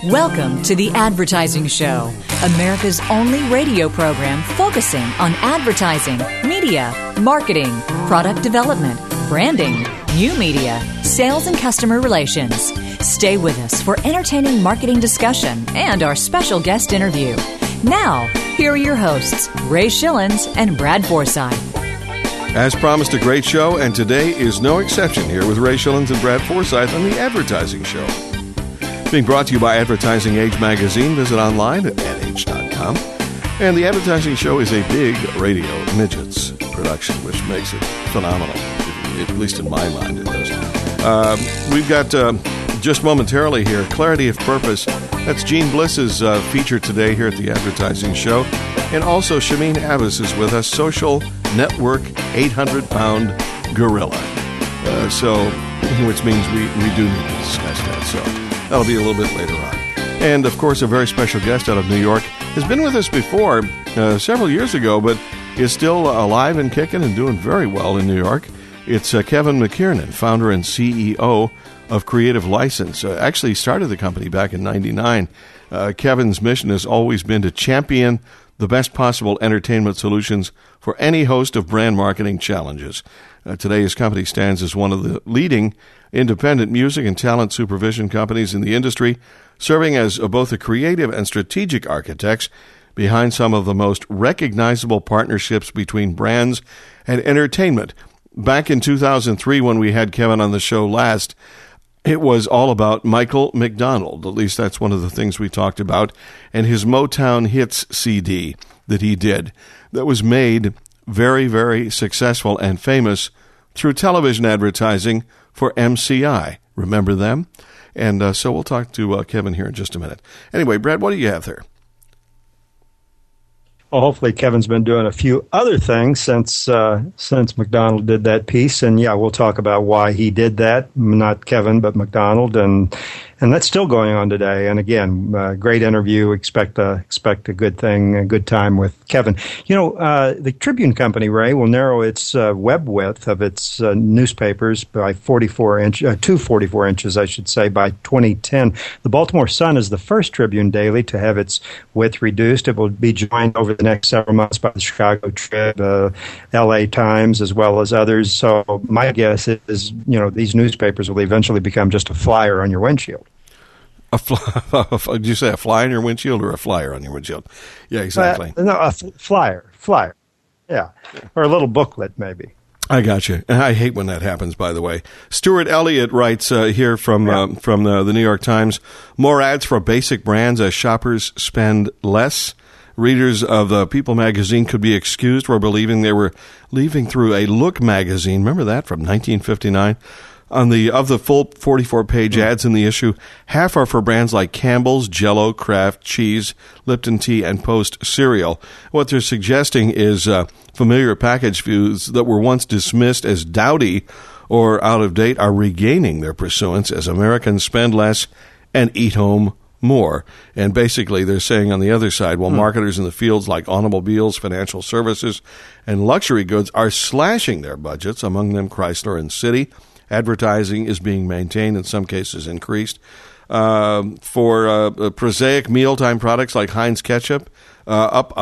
Welcome to The Advertising Show, America's only radio program focusing on advertising, media, marketing, product development, branding, new media, sales, and customer relations. Stay with us for entertaining marketing discussion and our special guest interview. Now, here are your hosts, Ray Schillens and Brad Forsythe. As promised, a great show, and today is no exception here with Ray Schillens and Brad Forsythe on The Advertising Show. Being brought to you by Advertising Age magazine. Visit online at adage.com. And The Advertising Show is a big radio midgets production, which makes it phenomenal. At least in my mind, it does. We've got, just momentarily here, Clarity of Purpose. That's Gene Bliss's feature today here at The Advertising Show. And also, Shameen Abbas is with us, Social Network 800-pound gorilla. Which means we do need to discuss that. So that'll be a little bit later on. And, of course, a very special guest out of New York has been with us before, several years ago, but is still alive and kicking and doing very well in New York. It's Kevin McKiernan, founder and CEO of Creative License. Actually started the company back in 99. Kevin's mission has always been to champion the best possible entertainment solutions for any host of brand marketing challenges. Today, his company stands as one of the leading independent music and talent supervision companies in the industry, serving as both a creative and strategic architects behind some of the most recognizable partnerships between brands and entertainment. Back in 2003, when we had Kevin on the show last, it was all about Michael McDonald. At least that's one of the things we talked about, and his Motown Hits CD that he did that was made very, very successful and famous through television advertising for MCI. Remember them? And so we'll talk to Kevin here in just a minute. Anyway, Brad, what do you have there? Well, hopefully Kevin's been doing a few other things since McDonald did that piece, and yeah, we'll talk about why he did that. Not Kevin, but McDonald, and that's still going on today. And again, great interview. Expect a good thing, a good time with Kevin. You know, the Tribune Company, Ray, will narrow its web width of its newspapers by 44 inches, I should say, by 2010. The Baltimore Sun is the first Tribune daily to have its width reduced. It will be joined over the next several months by the Chicago Trib, L.A. Times, as well as others. So my guess is, you know, these newspapers will eventually become just a flyer on your windshield. Did you say a fly on your windshield or a flyer on your windshield? Yeah, exactly. No, a flyer. Yeah. Or a little booklet, maybe. I got you. And I hate when that happens, by the way. Stuart Elliott writes here from the New York Times, more ads for basic brands as shoppers spend less. Readers of People magazine could be excused for believing they were leafing through a Look magazine. Remember that from 1959? Of the full 44-page ads in the issue, half are for brands like Campbell's, Jell-O, Kraft, Cheese, Lipton Tea, and Post cereal. What they're suggesting is familiar package foods that were once dismissed as dowdy or out of date are regaining their pursuance as Americans spend less and eat home more. And basically, they're saying on the other side, while marketers in the fields like automobiles, financial services, and luxury goods are slashing their budgets, among them Chrysler and Citi, advertising is being maintained, in some cases increased. For prosaic mealtime products like Heinz ketchup, up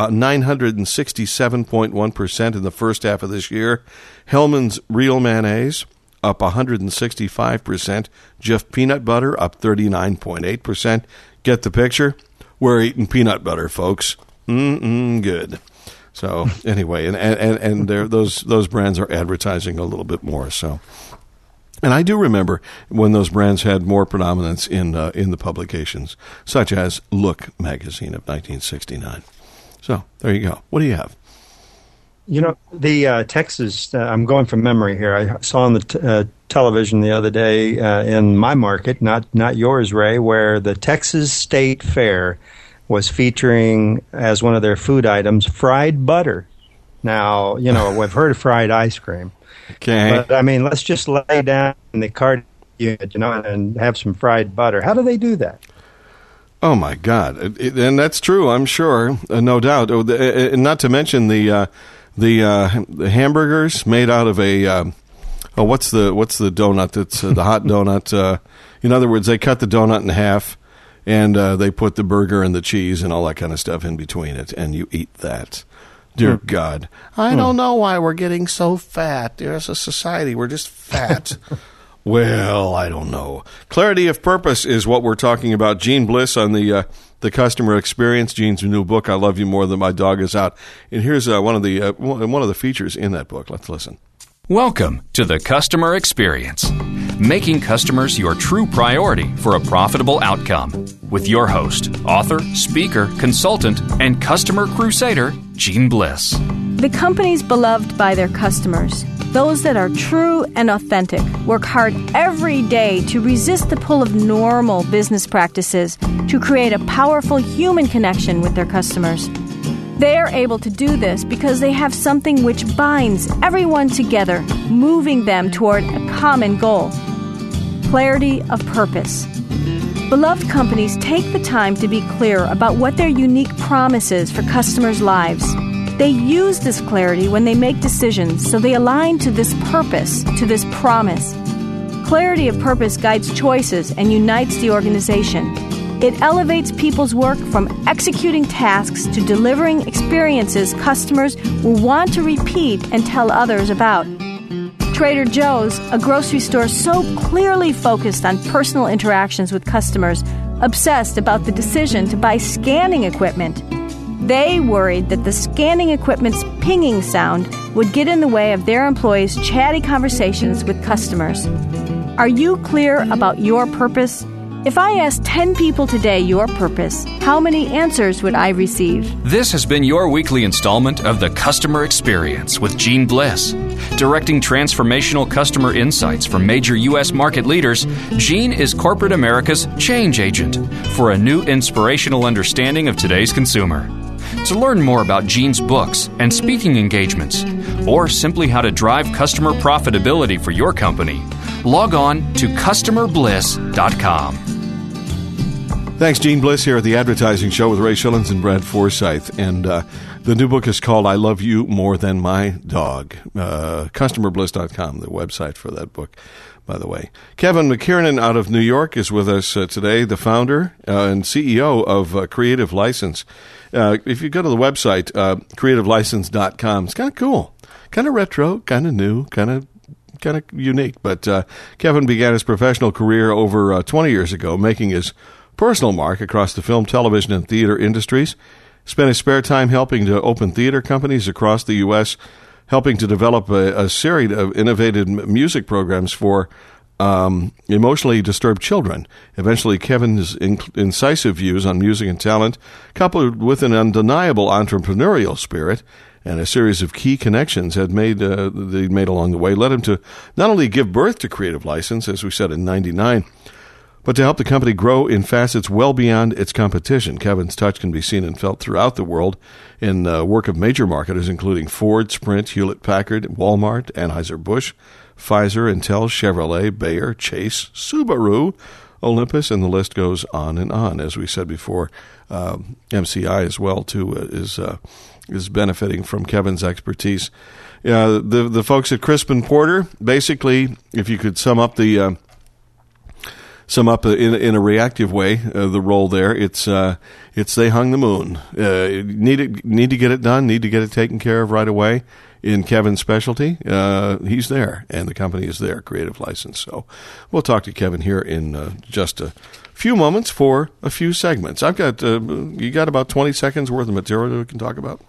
967.1% in the first half of this year. Hellman's Real Mayonnaise, up 165%. Jif peanut butter, up 39.8%. Get the picture? We're eating peanut butter, folks. Good. So anyway, and those brands are advertising a little bit more. So. And I do remember when those brands had more predominance in the publications, such as Look magazine of 1969. So there you go. What do you have? You know, the Texas, I'm going from memory here. I saw on the television the other day in my market, not yours, Ray, where the Texas State Fair was featuring as one of their food items fried butter. Now, you know, we've heard of fried ice cream. Okay. But, I mean, let's just lay down in the cart unit, you know, and have some fried butter. How do they do that? Oh, my God. And that's true, I'm sure, no doubt. Not to mention the hamburgers made out of a what's the donut that's the hot donut? In other words, they cut the donut in half and they put the burger and the cheese and all that kind of stuff in between it, and you eat that. Dear God, I don't know why we're getting so fat. As a society, we're just fat. Well, I don't know. Clarity of purpose is what we're talking about. Gene Bliss on the customer experience. Gene's new book, I Love You More Than My Dog Is Out. And here's one of the features in that book. Let's listen. Welcome to the customer experience, making customers your true priority for a profitable outcome. With your host, author, speaker, consultant, and customer crusader, Gene Bliss. The companies beloved by their customers, those that are true and authentic, work hard every day to resist the pull of normal business practices to create a powerful human connection with their customers. They are able to do this because they have something which binds everyone together, moving them toward a common goal. Clarity of purpose. Beloved companies take the time to be clear about what their unique promise is for customers' lives. They use this clarity when they make decisions, so they align to this purpose, to this promise. Clarity of purpose guides choices and unites the organization. It elevates people's work from executing tasks to delivering experiences customers will want to repeat and tell others about. Trader Joe's, a grocery store so clearly focused on personal interactions with customers, obsessed about the decision to buy scanning equipment. They worried that the scanning equipment's pinging sound would get in the way of their employees' chatty conversations with customers. Are you clear about your purpose? If I asked 10 people today your purpose, how many answers would I receive? This has been your weekly installment of The Customer Experience with Gene Bliss. Directing transformational customer insights from major U.S. market leaders, Gene is corporate America's change agent for a new inspirational understanding of today's consumer. To learn more about Gene's books and speaking engagements, or simply how to drive customer profitability for your company, log on to customerbliss.com. Thanks, Gene Bliss here at the Advertising Show with Ray Schillens and Brad Forsythe. And the new book is called I Love You More Than My Dog. Customerbliss.com, the website for that book, by the way. Kevin McKiernan out of New York is with us today, the founder and CEO of Creative License. If you go to the website, creativelicense.com, it's kind of cool. Kind of retro, kind of new, kind of unique. But Kevin began his professional career over 20 years ago, making his personal mark across the film, television, and theater industries. Spent his spare time helping to open theater companies across the U.S., helping to develop a series of innovative music programs for emotionally disturbed children. Eventually, Kevin's incisive views on music and talent, coupled with an undeniable entrepreneurial spirit and a series of key connections they made along the way, led him to not only give birth to Creative License, as we said in '99, but to help the company grow in facets well beyond its competition. Kevin's touch can be seen and felt throughout the world in work of major marketers, including Ford, Sprint, Hewlett-Packard, Walmart, Anheuser-Busch, Pfizer, Intel, Chevrolet, Bayer, Chase, Subaru, Olympus, and the list goes on and on. As we said before, MCI as well, too, is benefiting from Kevin's expertise. The folks at Crispin Porter, basically, if you could sum up in a reactive way, the role there, it's they hung the moon. Need to get it done, need to get it taken care of right away. In Kevin's specialty, he's there, and the company is there, Creative License. So we'll talk to Kevin here in just a few moments for a few segments. I've got you got about 20 seconds worth of material that we can talk about.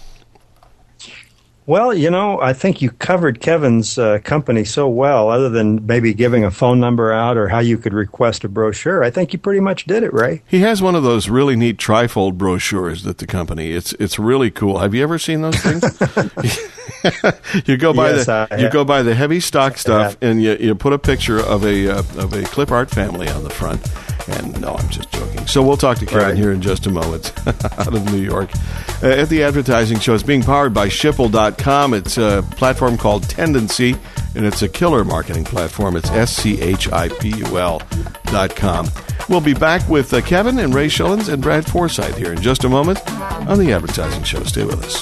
Well, I think you covered Kevin's company so well, other than maybe giving a phone number out or how you could request a brochure. I think you pretty much did it, Ray. He has one of those really neat trifold brochures that the company. It's really cool. Have you ever seen those things? You go by the heavy stock stuff, and you put a picture of a clip art family on the front. And no, I'm just joking. So we'll talk to Kevin here in just a moment out of New York. At the Advertising Show, it's being powered by Schipul.com. It's a platform called Tendency, and it's a killer marketing platform. It's SCHIPUL.com. We'll be back with Kevin and Ray Schillens and Brad Forsythe here in just a moment on the Advertising Show. Stay with us.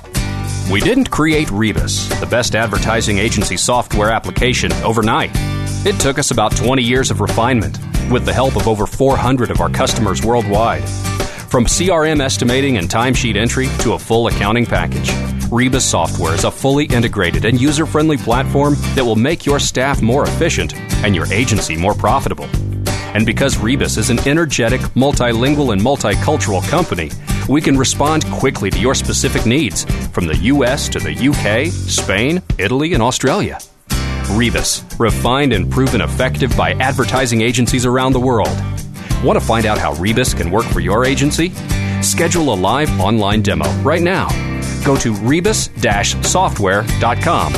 We didn't create Rebus, the best advertising agency software application, overnight. It took us about 20 years of refinement, with the help of over 400 of our customers worldwide. From CRM estimating and timesheet entry to a full accounting package, Rebus Software is a fully integrated and user-friendly platform that will make your staff more efficient and your agency more profitable. And because Rebus is an energetic, multilingual, and multicultural company, we can respond quickly to your specific needs, from the U.S. to the U.K., Spain, Italy, and Australia. Rebus, refined and proven effective by advertising agencies around the world. Want to find out how Rebus can work for your agency? Schedule a live online demo right now. Go to rebus-software.com,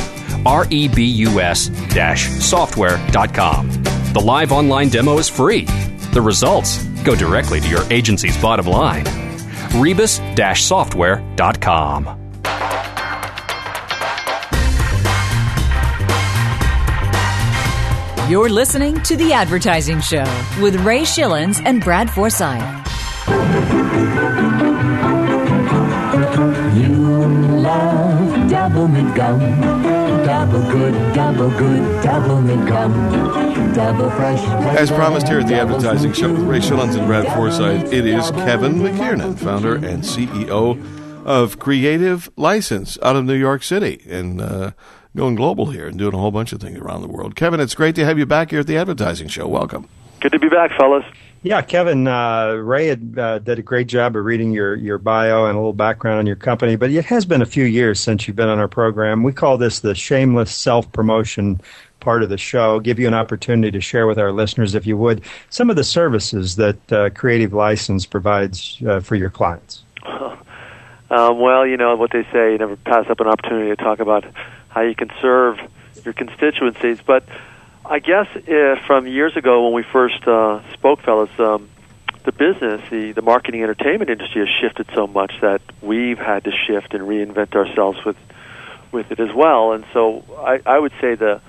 rebus-software.com. The live online demo is free. The results go directly to your agency's bottom line. rebus-software.com. You're listening to The Advertising Show with Ray Schillens and Brad Forsythe. You love double mint gum. Double good, double mint gum. Double fresh. As promised here at The Advertising Show with Ray Schillens and Brad Forsythe, it is Kevin McKiernan, founder and CEO of Creative License out of New York City, and going global here and doing a whole bunch of things around the world. Kevin, it's great to have you back here at The Advertising Show. Welcome. Good to be back, fellas. Yeah, Kevin, Ray had did a great job of reading your bio and a little background on your company, but it has been a few years since you've been on our program. We call this the shameless self-promotion part of the show. Give you an opportunity to share with our listeners, if you would, some of the services that Creative License provides for your clients. Well, you know what they say, you never pass up an opportunity to talk about how you can serve your constituencies. But I guess from years ago when we first spoke, fellas, the business, the marketing entertainment industry has shifted so much that we've had to shift and reinvent ourselves with it as well. And so I would say the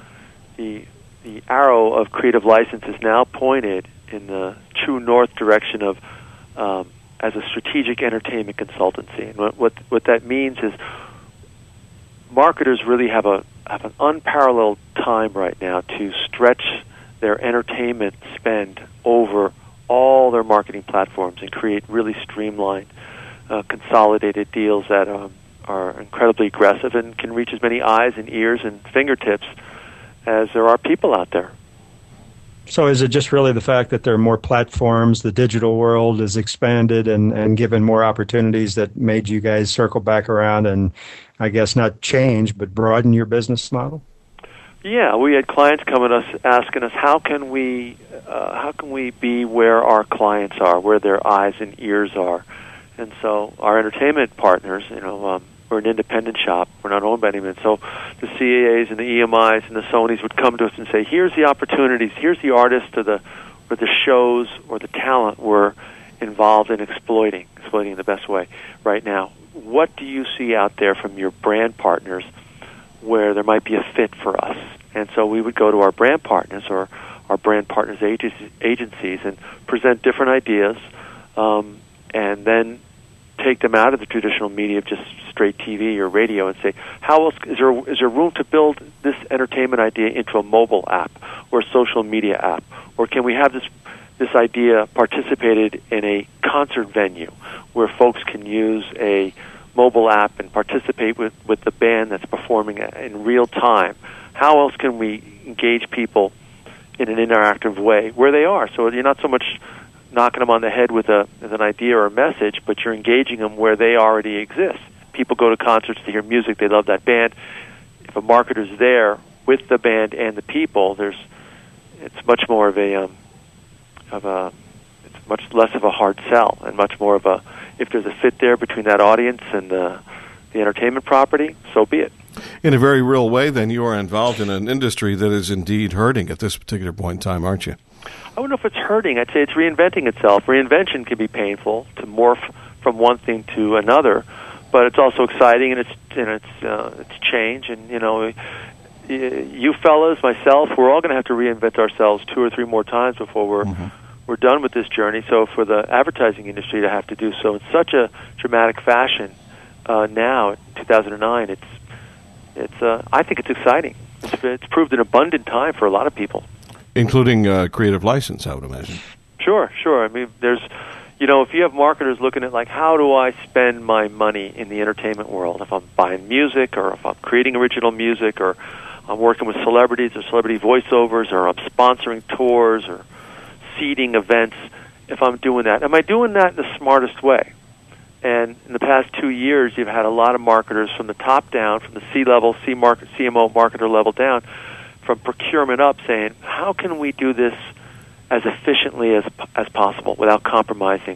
arrow of Creative License is now pointed in the true north direction of as a strategic entertainment consultancy. And what that means is marketers really have an unparalleled time right now to stretch their entertainment spend over all their marketing platforms and create really streamlined, consolidated deals that are incredibly aggressive and can reach as many eyes and ears and fingertips as there are people out there. So is it just really the fact that there are more platforms, the digital world is expanded and given more opportunities that made you guys circle back around and, I guess, not change, but broaden your business model? Yeah, we had clients come at us asking us, how can we be where our clients are, where their eyes and ears are? And so our entertainment partners, we're an independent shop. We're not owned by anyone. So the CAAs and the EMIs and the Sonys would come to us and say, here's the opportunities, here's the artists or the shows or the talent we're involved in exploiting in the best way right now. What do you see out there from your brand partners where there might be a fit for us? And so we would go to our brand partners or our brand partners agencies and present different ideas and then take them out of the traditional media of just straight TV or radio and say, how else is there room to build this entertainment idea into a mobile app or a social media app? Or can we have this idea participated in a concert venue where folks can use a mobile app and participate with the band that's performing in real time? How else can we engage people in an interactive way where they are? So you're not so much knocking them on the head with an idea or a message, but you're engaging them where they already exist. People go to concerts to hear music; they love that band. If a marketer's there with the band and the people, it's much more of it's much less of a hard sell, and much more of if there's a fit there between that audience and the entertainment property, so be it. In a very real way, then, you are involved in an industry that is indeed hurting at this particular point in time, aren't you? I don't know if it's hurting. I'd say it's reinventing itself. Reinvention can be painful, to morph from one thing to another, but it's also exciting, and it's change. And you fellas, myself, we're all going to have to reinvent ourselves 2 or 3 more times before we're done with this journey. So for the advertising industry to have to do so in such a dramatic fashion now, in 2009, I think it's exciting. It's proved an abundant time for a lot of people. Including creative license, I would imagine. Sure. I mean, if you have marketers looking at, like, how do I spend my money in the entertainment world? If I'm buying music, or if I'm creating original music, or I'm working with celebrities or celebrity voiceovers, or I'm sponsoring tours or seeding events, if I'm doing that, am I doing that in the smartest way? And in the past 2 years, you've had a lot of marketers from the top down, from the C-level, CMO marketer level down, from procurement up, saying, how can we do this as efficiently as possible without compromising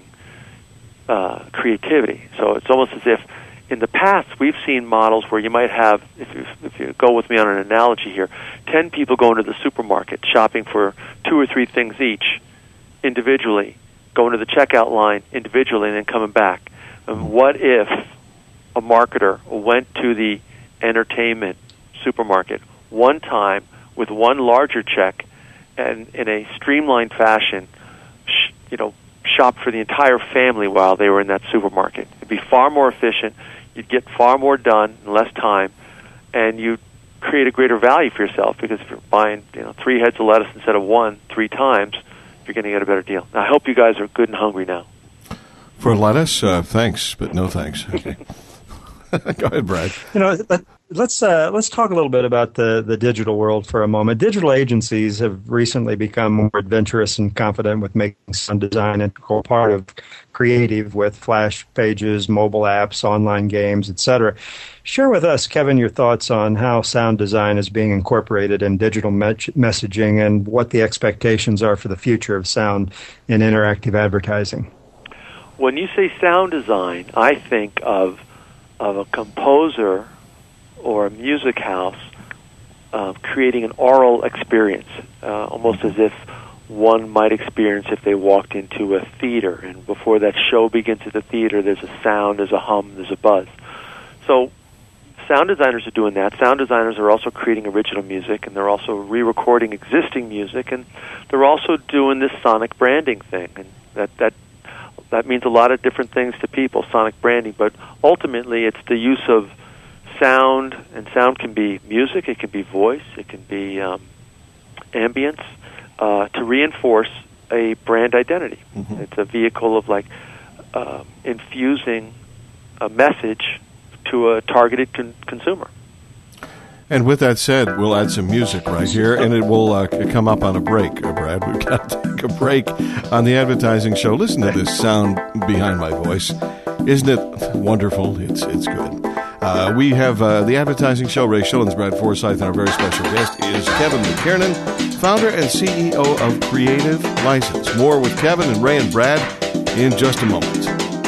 creativity? So it's almost as if in the past we've seen models where you might have, if you go with me on an analogy here, 10 people going to the supermarket shopping for 2 or 3 things each individually, going to the checkout line individually, and then coming back. And what if a marketer went to the entertainment supermarket one time with one larger check, and in a streamlined fashion, shop for the entire family while they were in that supermarket? It'd be far more efficient. You'd get far more done in less time, and you'd create a greater value for yourself, because if you're buying 3 heads of lettuce instead of 1 3 times, you're going to get a better deal. Now, I hope you guys are good and hungry now. For lettuce, thanks, but no thanks. Okay. Go ahead, Brad. Let's talk a little bit about the digital world for a moment. Digital agencies have recently become more adventurous and confident with making sound design an integral part of creative, with flash pages, mobile apps, online games, etc. Share with us, Kevin, your thoughts on how sound design is being incorporated in digital messaging, and what the expectations are for the future of sound in interactive advertising. When you say sound design, I think of a composer or a music house creating an oral experience, almost as if one might experience if they walked into a theater, and before that show begins at the theater, there's a sound, there's a hum, there's a buzz. So sound designers are doing that. Sound designers are also creating original music, and they're also re-recording existing music, and they're also doing this sonic branding thing, and that means a lot of different things to people, sonic branding, but ultimately it's the use of sound, and sound can be music, it can be voice, it can be ambience, to reinforce a brand identity. Mm-hmm. It's a vehicle of infusing a message to a targeted consumer. And with that said, we'll add some music right here, and it will come up on a break, Brad. We've got to take a break on the advertising show. Listen to this sound behind my voice. Isn't it wonderful? It's good. We have the advertising show, Ray Schillens, Brad Forsythe, and our very special guest is Kevin McKiernan, founder and CEO of Creative License. More with Kevin and Ray and Brad in just a moment.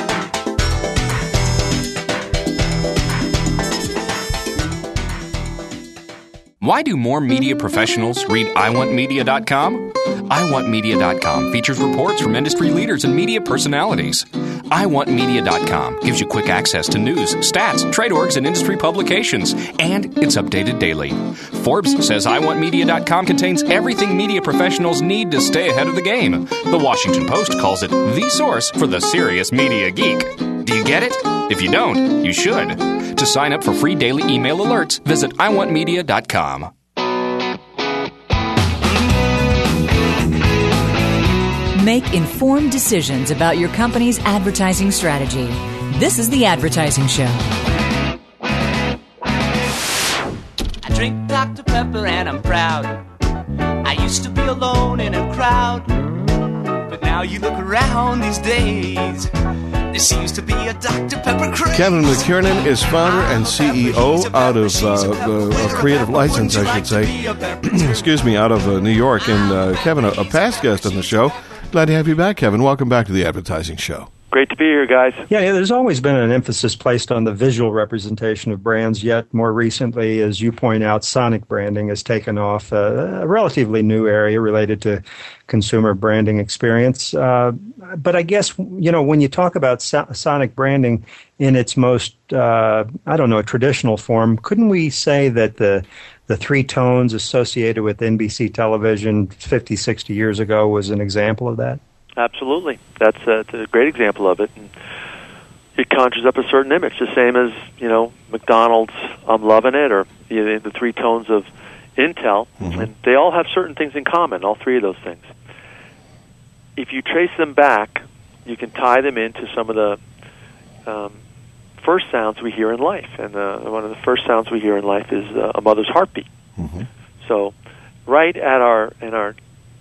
Why do more media professionals read iwantmedia.com? iwantmedia.com features reports from industry leaders and media personalities. iwantmedia.com gives you quick access to news, stats, trade orgs, and industry publications, and it's updated daily. Forbes says iwantmedia.com contains everything media professionals need to stay ahead of the game. The Washington Post calls it the source for the serious media geek. Do you get it? If you don't, you should. To sign up for free daily email alerts, visit iwantmedia.com. Make informed decisions about your company's advertising strategy. This is The Advertising Show. I drink Dr. Pepper and I'm proud. I used to be alone in a crowd, but now you look around these days, there seems to be a Dr. Pepper craze. Kevin McKiernan is founder and CEO out of Creative License, I should say. Excuse me, out of New York. And Kevin, a past guest on the show. Glad to have you back, Kevin. Welcome back to the Advertising Show. Great to be here, guys. Yeah, there's always been an emphasis placed on the visual representation of brands, yet more recently, as you point out, sonic branding has taken off, a relatively new area related to consumer branding experience. But I guess, when you talk about sonic branding in its most, traditional form, couldn't we say that the 3 tones associated with NBC television 50, 60 years ago was an example of that? Absolutely. That's a great example of it. And it conjures up a certain image, the same as, McDonald's I'm loving it, or the 3 tones of Intel, and they all have certain things in common, all three of those things. If you trace them back, you can tie them into some of the first sounds we hear in life. And one of the first sounds we hear in life is a mother's heartbeat. Mm-hmm. So right at in our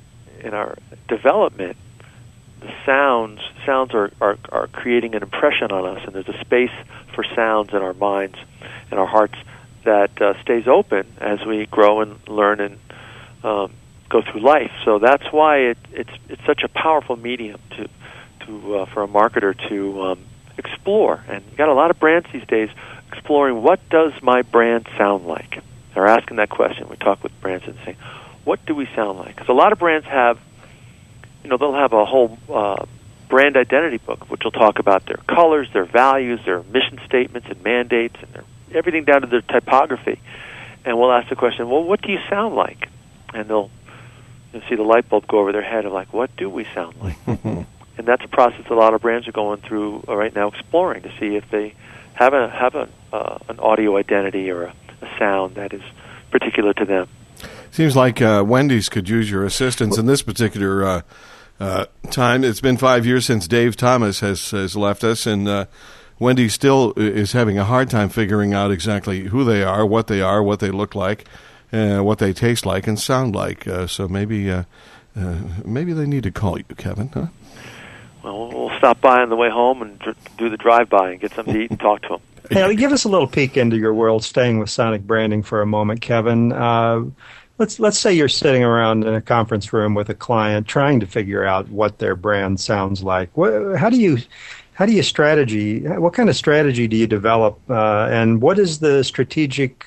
development, the sounds are creating an impression on us, and there's a space for sounds in our minds and our hearts that stays open as we grow and learn and go through life. So that's why it's such a powerful medium to for a marketer to explore. And you got a lot of brands these days exploring, what does my brand sound like? They're asking that question. We talk with brands and say, what do we sound like? Because a lot of brands have, they'll have a whole brand identity book, which will talk about their colors, their values, their mission statements and mandates, and everything down to their typography. And we'll ask the question, well, what do you sound like? And you'll see the light bulb go over their head of like, what do we sound like? And that's a process a lot of brands are going through right now, exploring to see if they have an audio identity or a sound that is particular to them. Seems like Wendy's could use your assistance in this particular time. It's been 5 years since Dave Thomas has left us, and Wendy's still is having a hard time figuring out exactly who they are, what they look like, what they taste like and sound like. So maybe they need to call you, Kevin, huh? Well, we'll stop by on the way home and do the drive-by and get something to eat and talk to them. Hey, give us a little peek into your world, staying with sonic branding for a moment, Kevin. Let's say you're sitting around in a conference room with a client trying to figure out what their brand sounds like. How do you strategy? What kind of strategy do you develop? And what is the strategic,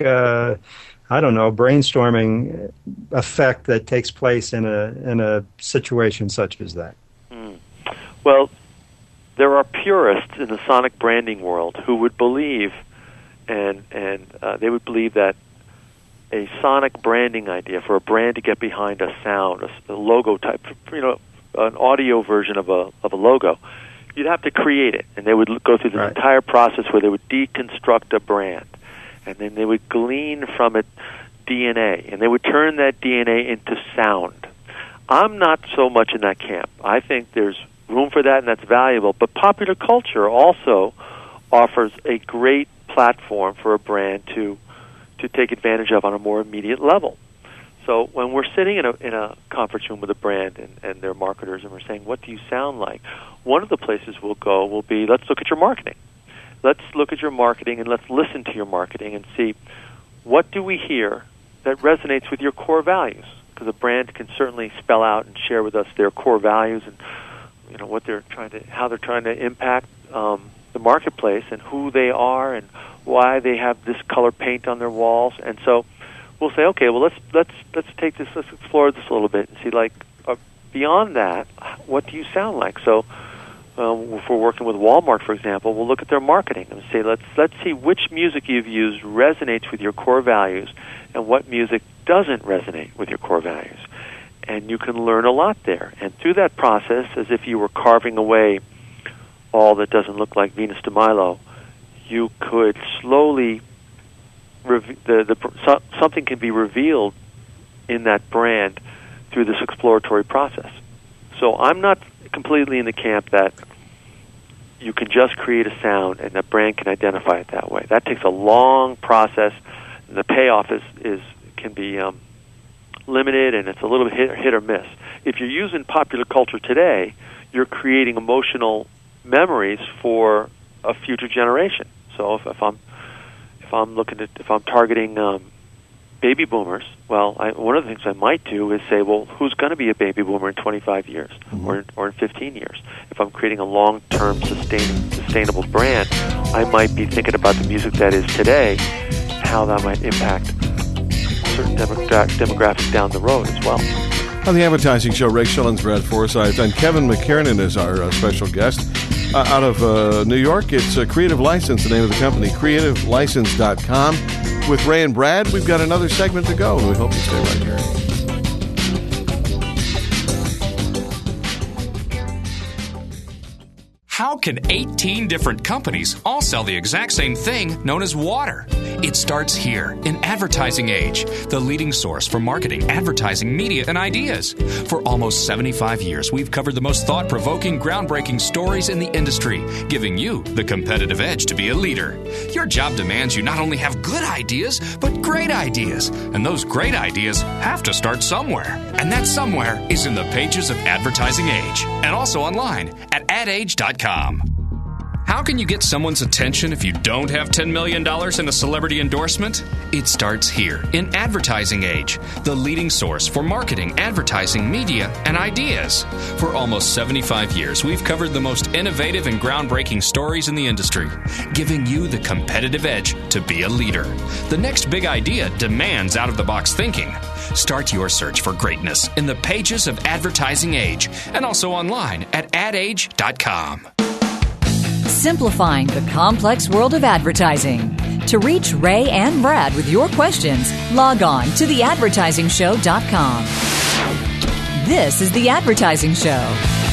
brainstorming effect that takes place in a situation such as that? Well, there are purists in the sonic branding world who would believe, and they would believe that a sonic branding idea for a brand to get behind a sound, a logo type, an audio version of a logo, you'd have to create it, and they would go through this entire process where they would deconstruct a brand, and then they would glean from it DNA, and they would turn that DNA into sound. I'm not so much in that camp. I think there's room for that, and that's valuable. But popular culture also offers a great platform for a brand to take advantage of on a more immediate level. So when we're sitting in a conference room with a brand and their marketers, and we're saying, what do you sound like? One of the places we'll go will be, let's look at your marketing. Let's look at your marketing, and let's listen to your marketing and see, what do we hear that resonates with your core values? Because a brand can certainly spell out and share with us their core values and what they're how they're trying to impact the marketplace and who they are and why they have this color paint on their walls. And so we'll say, okay, well let's take this, let's explore this a little bit and see, like, beyond that, what do you sound like? So if we're working with Walmart, for example, we'll look at their marketing and say, let's see which music you've used resonates with your core values and what music doesn't resonate with your core values. And you can learn a lot there. And through that process, as if you were carving away all that doesn't look like Venus de Milo, you could slowly something can be revealed in that brand through this exploratory process. So I'm not completely in the camp that you can just create a sound and the brand can identify it that way. That takes a long process, and the payoff can be limited, and it's a little bit hit or miss. If you're using popular culture today, you're creating emotional memories for a future generation. So if I'm targeting baby boomers, well, one of the things I might do is say, well, who's going to be a baby boomer in 25 years or in 15 years? If I'm creating a long-term sustainable brand, I might be thinking about the music that is today, how that might impact certain demographics down the road as well. On the Advertising Show, Ray Schillens, Brad Forsythe, and Kevin McKernan is our special guest. Out of New York, it's Creative License, the name of the company, creativelicense.com. With Ray and Brad, we've got another segment to go, and we hope you stay right here. How can 18 different companies all sell the exact same thing known as water? It starts here in Advertising Age, the leading source for marketing, advertising, media, and ideas. For almost 75 years, we've covered the most thought-provoking, groundbreaking stories in the industry, giving you the competitive edge to be a leader. Your job demands you not only have good ideas, but great ideas. And those great ideas have to start somewhere. And that somewhere is in the pages of Advertising Age, and also online at adage.com. How can you get someone's attention if you don't have $10 million in a celebrity endorsement? It starts here in Advertising Age, the leading source for marketing, advertising, media, and ideas. For almost 75 years, we've covered the most innovative and groundbreaking stories in the industry, giving you the competitive edge to be a leader. The next big idea demands out-of-the-box thinking. Start your search for greatness in the pages of Advertising Age and also online at adage.com. Simplifying the complex world of advertising. To reach Ray and Brad with your questions, log on to theadvertisingshow.com. This is The Advertising Show.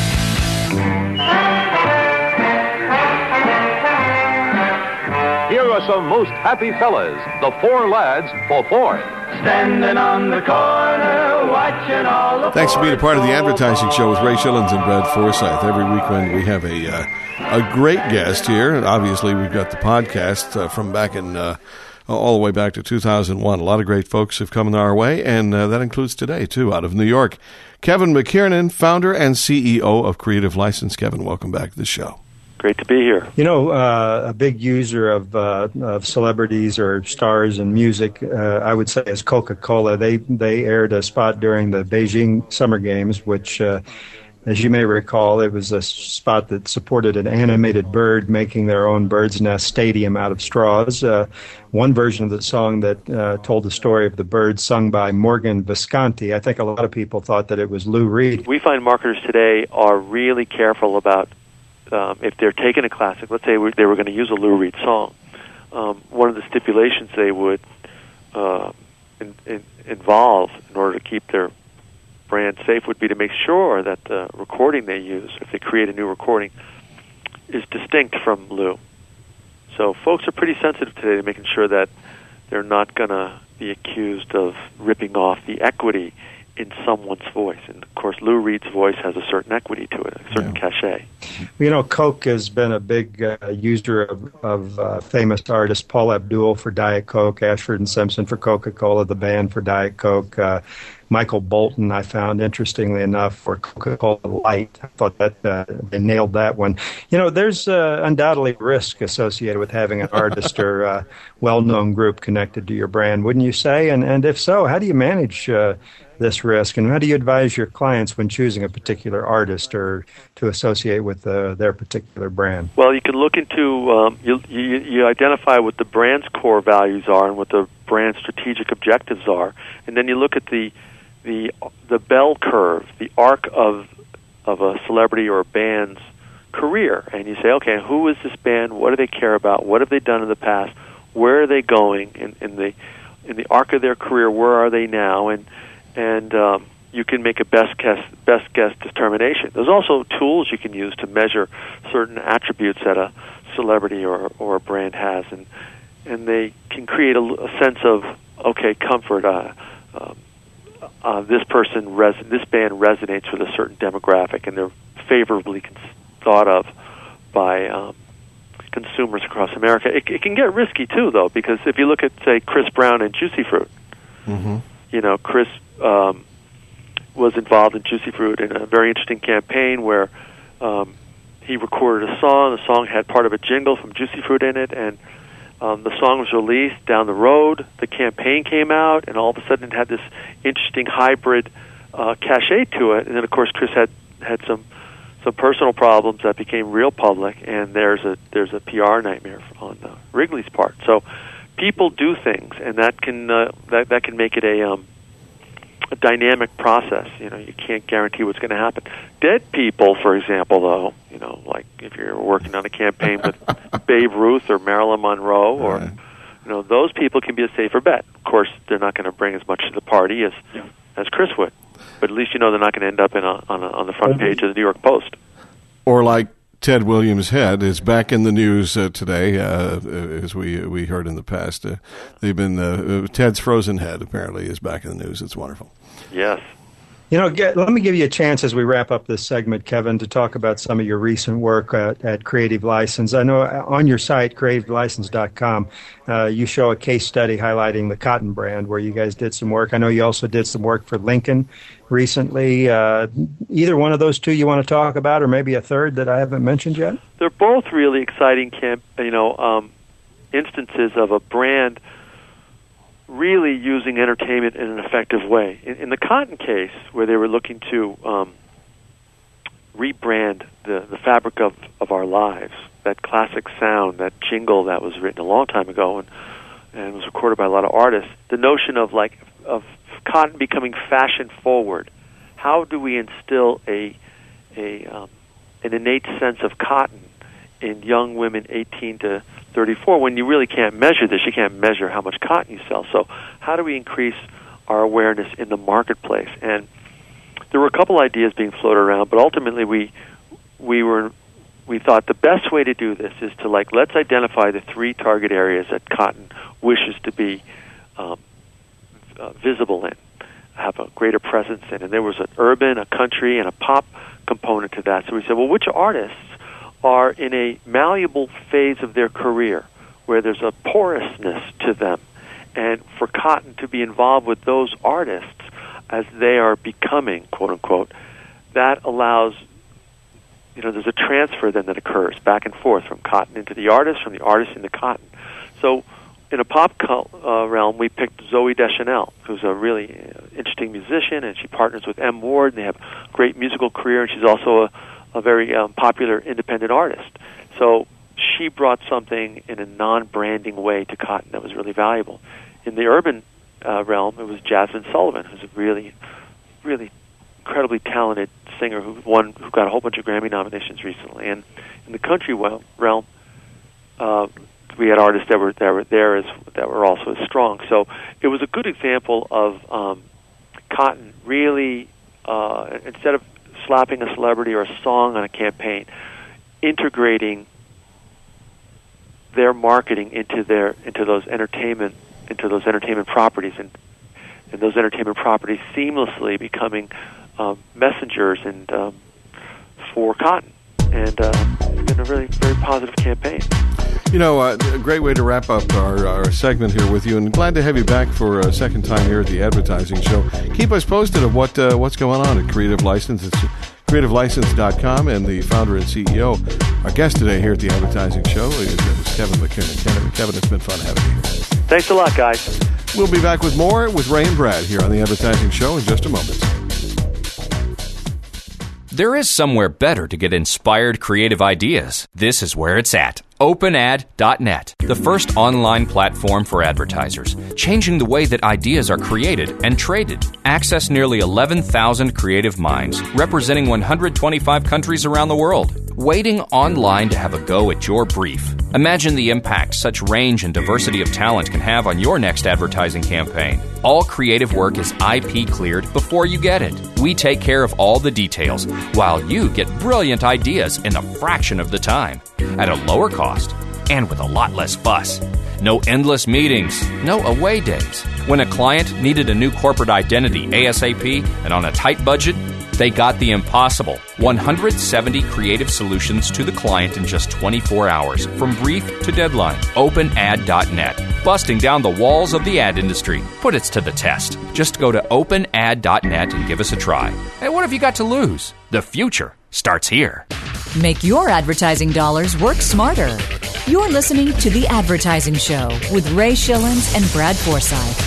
Here are some most happy fellas, the four lads for Ford. Standing on the corner, watching all the Thanks for being a part of The Advertising Show with Ray Schillens and Brad Forsythe. Every weekend we have a great guest here. And obviously, we've got the podcast from back in all the way back to 2001. A lot of great folks have come our way, and that includes today, too, out of New York. Kevin McKiernan, founder and CEO of Creative License. Kevin, welcome back to the show. Great to be here. You know, a big user of celebrities or stars in music, I would say, is Coca-Cola. They aired a spot during the Beijing Summer Games, which, as you may recall, it was a spot that supported an animated bird making their own bird's nest stadium out of straws. One version of the song that told the story of the bird, sung by Morgan Visconti. I think a lot of people thought that it was Lou Reed. We find marketers today are really careful about if they're taking a classic, let's say they were going to use a Lou Reed song, one of the stipulations they would involve in order to keep their brand safe would be to make sure that the recording they use, if they create a new recording, is distinct from Lou. So folks are pretty sensitive today to making sure that they're not going to be accused of ripping off the equity in someone's voice. And, of course, Lou Reed's voice has a certain equity to it, a certain cachet. You know, Coke has been a big user of famous artist Paul Abdul for Diet Coke, Ashford and Simpson for Coca-Cola, the band for Diet Coke, Michael Bolton, I found, interestingly enough, for Coca-Cola Light. I thought that they nailed that one. You know, there's undoubtedly risk associated with having an artist or well-known group connected to your brand, wouldn't you say? And if so, how do you manage this risk, and how do you advise your clients when choosing a particular artist or to associate with their particular brand? Well, you can look into, you identify what the brand's core values are and what the brand's strategic objectives are, and then you look at the bell curve, the arc of a celebrity or a band's career, and you say, okay, who is this band? What do they care about? What have they done in the past? Where are they going in the arc of their career? Where are they now? And you can make a best guess determination. There's also tools you can use to measure certain attributes that a celebrity or a brand has, and they can create a sense of comfort. This band resonates with a certain demographic, and they're favorably thought of by consumers across America. It can get risky too, though, because if you look at, say, Chris Brown and Juicy Fruit, you know, Chris was involved in Juicy Fruit in a very interesting campaign where he recorded a song. The song had part of a jingle from Juicy Fruit in it, and the song was released. Down the road, the campaign came out, and all of a sudden it had this interesting hybrid cachet to it. And then, of course, Chris had some personal problems that became real public, and there's a PR nightmare on Wrigley's part. So people do things, and that can make it a dynamic process. You know, you can't guarantee what's going to happen. Dead people, for example, though, you know, like if you're working on a campaign with Babe Ruth or Marilyn Monroe, or you know, those people can be a safer bet. Of course, they're not going to bring as much to the party as Chris would, but at least you know they're not going to end up on the front page of the New York Post. Or like Ted Williams Head is back in the news today, as we heard in the past. They've been Ted's Frozen Head apparently is back in the news. It's wonderful. Yes. You know, let me give you a chance as we wrap up this segment, Kevin, to talk about some of your recent work at Creative License. I know on your site, creativelicense.com, you show a case study highlighting the cotton brand where you guys did some work. I know you also did some work for Lincoln recently. Either one of those two you want to talk about, or maybe a third that I haven't mentioned yet? They're both really exciting instances of a brand really using entertainment in an effective way. In the cotton case, where they were looking to rebrand the fabric of our lives, that classic sound, that jingle that was written a long time ago and was recorded by a lot of artists, the notion of cotton becoming fashion forward. How do we instill an innate sense of cotton in young women 18 to 34 when you really can't measure this? You can't measure how much cotton you sell. So how do we increase our awareness in the marketplace? And there were a couple ideas being floated around, but ultimately we thought the best way to do this is to let's identify the three target areas that cotton wishes to be visible in, have a greater presence in. And there was an urban, a country, and a pop component to that. So we said, well, which artists are in a malleable phase of their career where there's a porousness to them, and for cotton to be involved with those artists as they are becoming, quote unquote, that allows, there's a transfer then that occurs back and forth from cotton into the artist, from the artist into cotton. So in a pop realm, we picked Zooey Deschanel, who's a really interesting musician, and she partners with M. Ward, and they have a great musical career, and she's also a very popular independent artist. So she brought something in a non-branding way to cotton that was really valuable. In the urban realm, it was Jasmine Sullivan, who's a really, really incredibly talented singer who got a whole bunch of Grammy nominations recently. And in the country realm, we had artists that were there that were also as strong. So it was a good example of cotton really, instead of slapping a celebrity or a song on a campaign, integrating their marketing into those entertainment properties, and those entertainment properties seamlessly becoming messengers and for cotton. And it's been a really very positive campaign. A great way to wrap up our segment here with you, and glad to have you back for a second time here at the Advertising Show. Keep us posted of what's going on at Creative License. It's creativelicense.com, and the founder and CEO, our guest today here at the Advertising Show, is Kevin McKinnon. Kevin, it's been fun having you here. Thanks a lot, guys. We'll be back with more with Ray and Brad here on the Advertising Show in just a moment. There is somewhere better to get inspired creative ideas. This is where it's at. OpenAd.net, the first online platform for advertisers, changing the way that ideas are created and traded. Access nearly 11,000 creative minds, representing 125 countries around the world, waiting online to have a go at your brief. Imagine the impact such range and diversity of talent can have on your next advertising campaign. All creative work is IP cleared before you get it. We take care of all the details, while you get brilliant ideas in a fraction of the time, at a lower cost, and with a lot less fuss. No endless meetings, no away days. When a client needed a new corporate identity ASAP and on a tight budget, they got the impossible. 170 creative solutions to the client in just 24 hours, from brief to deadline. OpenAd.net, busting down the walls of the ad industry. Put it to the test. Just go to OpenAd.net and give us a try. Hey, what have you got to lose? The future starts here. Make your advertising dollars work smarter. You're listening to The Advertising Show with Ray Schillens and Brad Forsythe.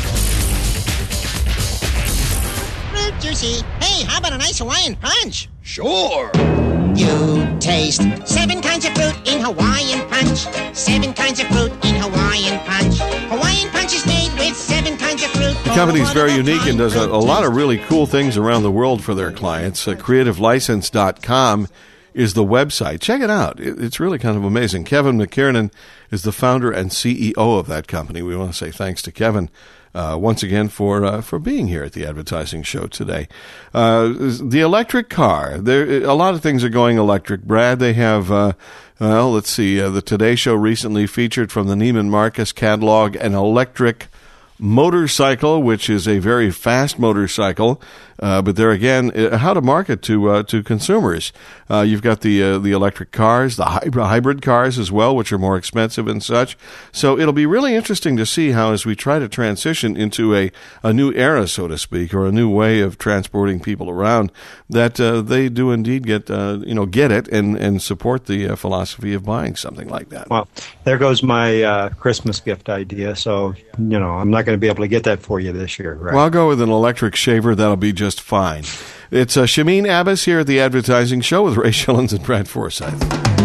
Fruit juicy. Hey, how about a nice Hawaiian punch? Sure. You taste 7 kinds of fruit in Hawaiian punch. 7 kinds of fruit in Hawaiian punch. Hawaiian punch is made with 7 kinds of fruit. The company is very unique and does a lot of really cool things around the world for their clients. CreativeLicense.com is the website. Check it out. It's really kind of amazing. Kevin McKiernan is the founder and CEO of that company. We want to say thanks to Kevin once again for being here at the Advertising Show today. The electric car. A lot of things are going electric, Brad. They have, let's see, the Today Show recently featured from the Neiman Marcus catalog an electric motorcycle, which is a very fast motorcycle, but there again, how to market to consumers. You've got the electric cars, the hybrid cars as well, which are more expensive and such. So it'll be really interesting to see how, as we try to transition into a new era, so to speak, or a new way of transporting people around, that they do indeed get it and support the philosophy of buying something like that. Well, there goes my Christmas gift idea. So I'm not going to be able to get that for you this year, right? Well, I'll go with an electric shaver. That'll be just fine. It's Shameen Abbas here at the Advertising Show with Ray Schillens and Brad Forsythe.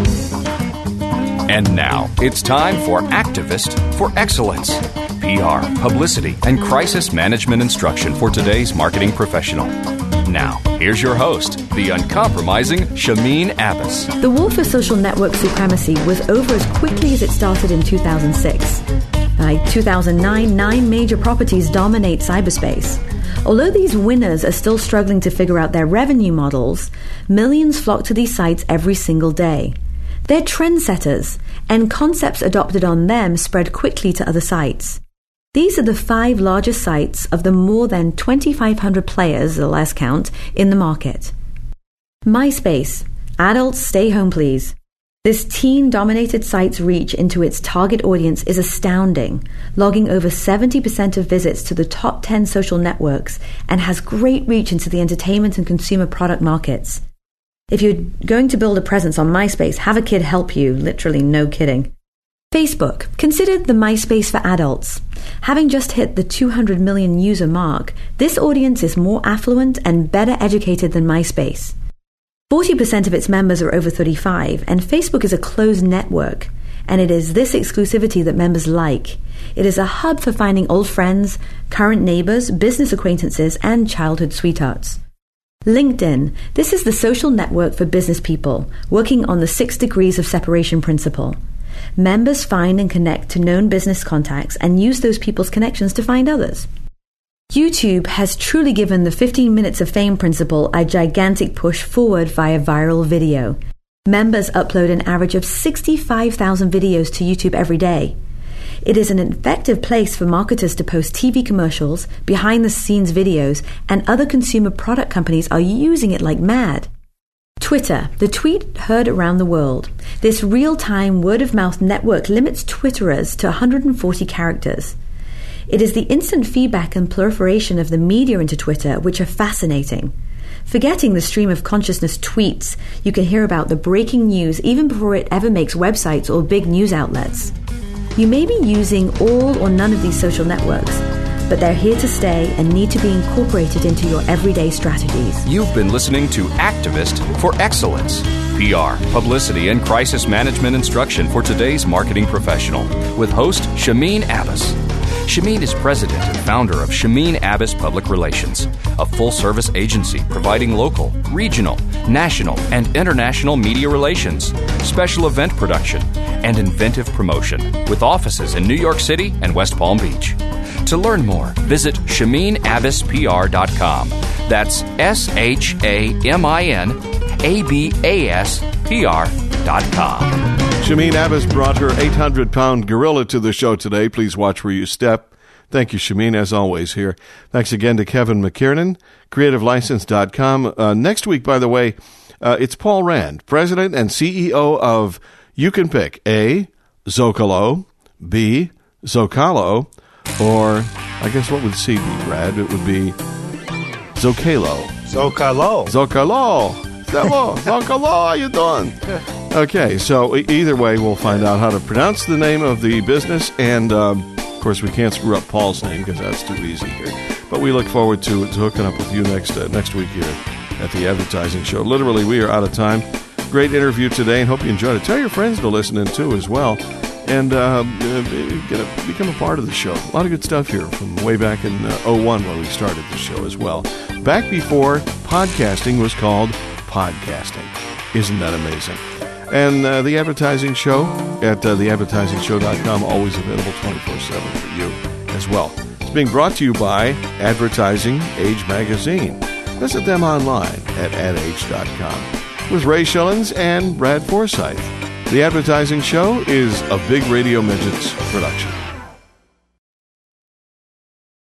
And now it's time for Activist for Excellence. PR, publicity, and crisis management instruction for today's marketing professional. Now, here's your host, the uncompromising Shameen Abbas. The war for social network supremacy was over as quickly as it started in 2006. By 2009, 9 major properties dominate cyberspace. Although these winners are still struggling to figure out their revenue models, millions flock to these sites every single day. They're trendsetters, and concepts adopted on them spread quickly to other sites. These are the 5 largest sites of the more than 2,500 players, the last count, in the market. MySpace. Adults, stay home, please. This teen-dominated site's reach into its target audience is astounding, logging over 70% of visits to the top 10 social networks and has great reach into the entertainment and consumer product markets. If you're going to build a presence on MySpace, have a kid help you, literally no kidding. Facebook, considered the MySpace for adults. Having just hit the 200 million user mark, this audience is more affluent and better educated than MySpace. 40% of its members are over 35, and Facebook is a closed network, and it is this exclusivity that members like. It is a hub for finding old friends, current neighbors, business acquaintances, and childhood sweethearts. LinkedIn. This is the social network for business people, working on the 6 degrees of separation principle. Members find and connect to known business contacts and use those people's connections to find others. YouTube has truly given the 15 minutes of fame principle a gigantic push forward via viral video. Members upload an average of 65,000 videos to YouTube every day. It is an effective place for marketers to post TV commercials, behind-the-scenes videos, and other consumer product companies are using it like mad. Twitter, the tweet heard around the world. This real-time word-of-mouth network limits Twitterers to 140 characters. It is the instant feedback and proliferation of the media into Twitter which are fascinating. Forgetting the stream of consciousness tweets, you can hear about the breaking news even before it ever makes websites or big news outlets. You may be using all or none of these social networks, but they're here to stay and need to be incorporated into your everyday strategies. You've been listening to Activist for Excellence. PR, publicity, and crisis management instruction for today's marketing professional with host Shameen Abbas. Shameen is president and founder of Shameen Abbas Public Relations, a full-service agency providing local, regional, national, and international media relations, special event production, and inventive promotion, with offices in New York City and West Palm Beach. To learn more, visit ShameenAbbasPR.com. That's ShameenAbbasPR.com. Shameen Abbas brought her 800-pound gorilla to the show today. Please watch where you step. Thank you, Shameen, as always here. Thanks again to Kevin McKiernan, CreativeLicense.com. Next week, by the way, it's Paul Rand, President and CEO of You Can Pick A, Zocalo, B, Zocalo, or I guess what would C be, Brad? It would be Zocalo. Zocalo. Zocalo. Zocalo, how you doing? Okay, so either way, we'll find out how to pronounce the name of the business, and of course, we can't screw up Paul's name because that's too easy here. But we look forward to hooking up with you next week here at the Advertising Show. Literally, we are out of time. Great interview today, and hope you enjoyed it. Tell your friends to listen in too as well, and become a part of the show. A lot of good stuff here from way back in 2001 when we started the show as well. Back before podcasting was called podcasting. Isn't that amazing? And The Advertising Show at theadvertisingshow.com, always available 24/7 for you as well. It's being brought to you by Advertising Age Magazine. Visit them online at adage.com. With Ray Schillens and Brad Forsythe. The Advertising Show is a Big Radio Midgets production.